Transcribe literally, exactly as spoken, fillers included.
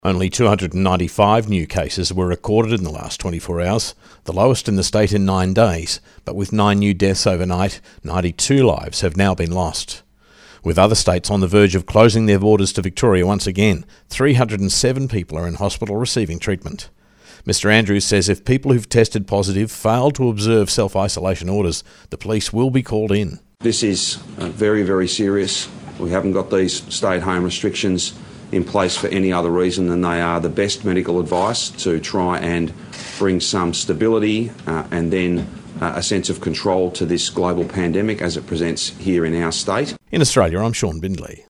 Only two hundred ninety-five new cases were recorded in the last twenty-four hours, the lowest in the state in nine days, but with nine new deaths overnight, ninety-two lives have now been lost. With other states on the verge of closing their borders to Victoria once again, three hundred seven people are in hospital receiving treatment. Mister Andrews says if people who've tested positive fail to observe self-isolation orders, the police will be called in. This is uh, very, very serious. We haven't got these stay-at-home restrictions in place for any other reason than they are the best medical advice to try and bring some stability uh, and then uh, a sense of control to this global pandemic as it presents here in our state. In Australia, I'm Sean Bindley.